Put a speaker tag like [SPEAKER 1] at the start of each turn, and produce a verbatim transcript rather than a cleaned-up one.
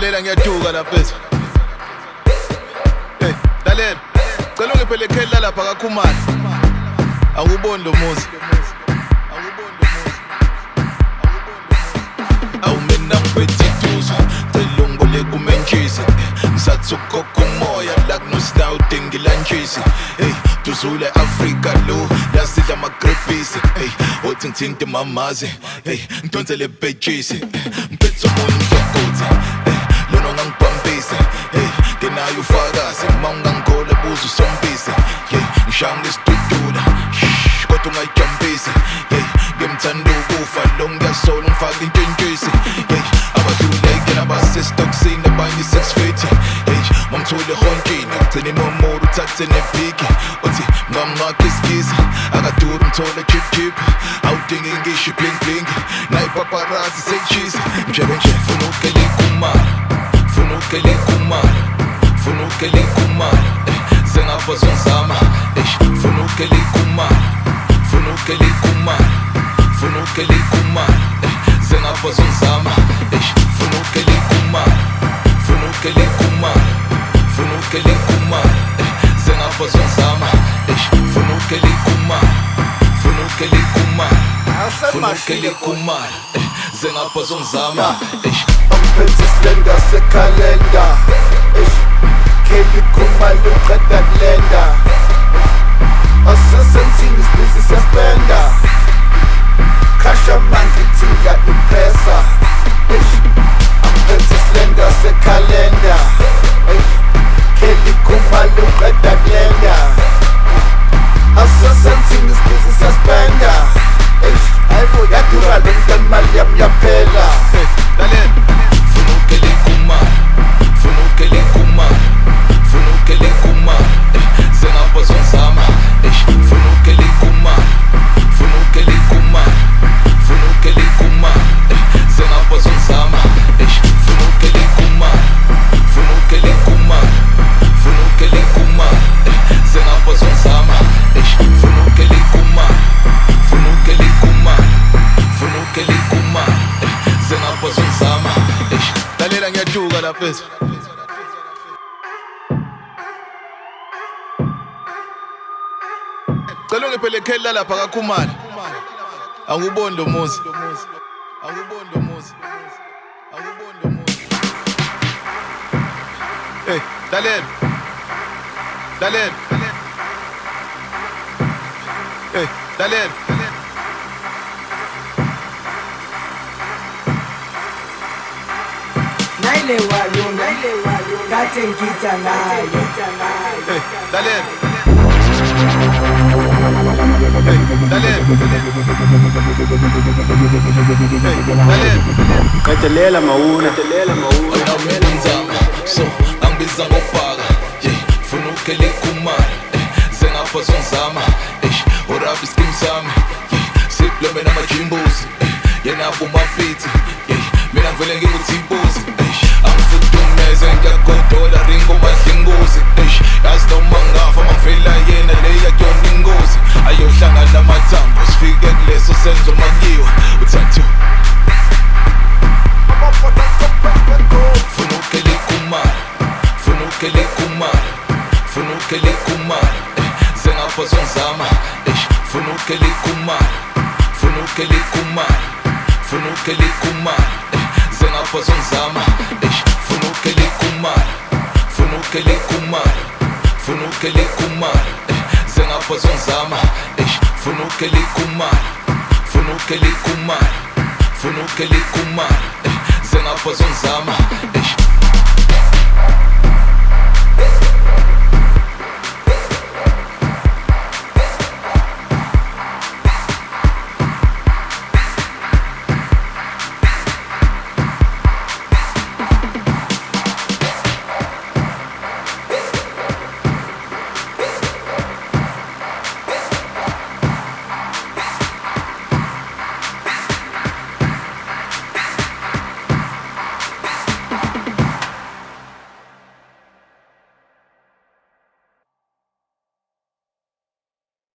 [SPEAKER 1] Lalela ngiyaduka lapha ethi. Hey, lalela. Cela ungiphele khela lapha kaKhumalo. Awuboni lo muzi. Awuboni lo muzi. Awuboni lo muzi. Awumena mpetituzo, telungole kumenchisi. Msatsuko kumoya like no style dingilanchisi. Hey, tuzule Africa lo, lasidla magrepisi. Hey, othi ngithinte mamazi. Hey, ngidonsele bejisi. Mpetso moyo msokothi. Hey, lona ngangibhambise. Hey, ngenayo ufakazi, mawungangikhola buzo sombisi. Hey, ngishanga isitudula. Shh, kodwa ungayijampisi. Hey, ngimthanda ukufa lo ngiyasola ngifaka intentshisi. Hey, abadlulekela abasesitoksini abanye six fifty. Hey, mamthole hontshini ugcine imomoto uthathe nepiki. Uthi ngamngakho iskiza akaduri mthole chip chip. Awudingi ngisho bling bling nayi paparazzi seyishisa. Njebe nje funa ukele iKhumalo, funa ukele iKhumalo, funa ukele iKhumalo. Sengapha zonzama, funa ukele iKhumalo, funa ukele iKhumalo, funa ukele iKhumalo. Sengapha zonzama, funa ukele iKhumalo, funa ukele iKhumalo, funa ukele iKhumalo. Sengapha zonzama, funa ukele iKhumalo, funa ukele iKhumalo, funa ukele iKhumalo. Sengapha zonzama.
[SPEAKER 2] Amphethe slender sekhalenda. Kelly Khumalo uqeda kulenda. Asasensini isibhizi siyaspenda. Khasha manje thinga impressa. Amphethe slender sekhalenda. Kelly Khumalo uqeda kulenda. Asasensini isibhizi siyaspenda. Hayibo yadura lo mntana imali yami yaphela.
[SPEAKER 1] Lalela. Funa ukele iKhumalo, funa ukele iKhumalo, funa ukele iKhumalo. Sengapha zonzama, funa ukele iKhumalo, funa ukele iKhumalo, funa ukele iKhumalo. Sengapha zonzama, funa ukele iKhumalo, funa ukele iKhumalo, funa ukele iKhumalo. Sengapha zonzama, funa ukele iKhumalo, funa ukele iKhumalo, funa ukele iKhumalo. Sengapha zonzama. Lalela ngiyaduka lapha ethi. Cela ungiphele khela lapha kaKhumalo. Awuboni lo muzi. Awuboni lo muzi. Awuboni lo muzi. Hey, lalela. Lalela. Hey, lalela.
[SPEAKER 3] Naile wayo, naile wayo, kate ngita nayo.
[SPEAKER 1] Hey, lalela. Hey, lalela. Hey, lalela.
[SPEAKER 4] Qedelela mawuna, qedelela mawuna.
[SPEAKER 1] Awunamenzanga, so angibiza ngofaka. Yeah, funa ukele iKhumalo. Sengapha zonzama. Urabi skim sami. Yeah, siplome namajimbuzi. Yena bumafiti. Yeah, mina ngivele ngikuthimbuzi. Angifudumeze ngiyagodola ringo madlingozi. Yazi noma ngafa mangifela yena leya kuyona ingozi. Ayohlangana namathambo sifike kuleso senzo makiwa uthathu. Funa ukele iKhumalo, funa ukele iKhumalo, funa ukele iKhumalo. Sengapha zonzama, funa ukele iKhumalo, funa ukele iKhumalo, funa ukele iKhumalo. Sengapha zonzama, funa ukele iKhumalo, funa ukele iKhumalo, funa ukele iKhumalo. Sengapha zonzama, funa ukele iKhumalo, funa ukele iKhumalo, funa ukele iKhumalo. Sengapha zonzama.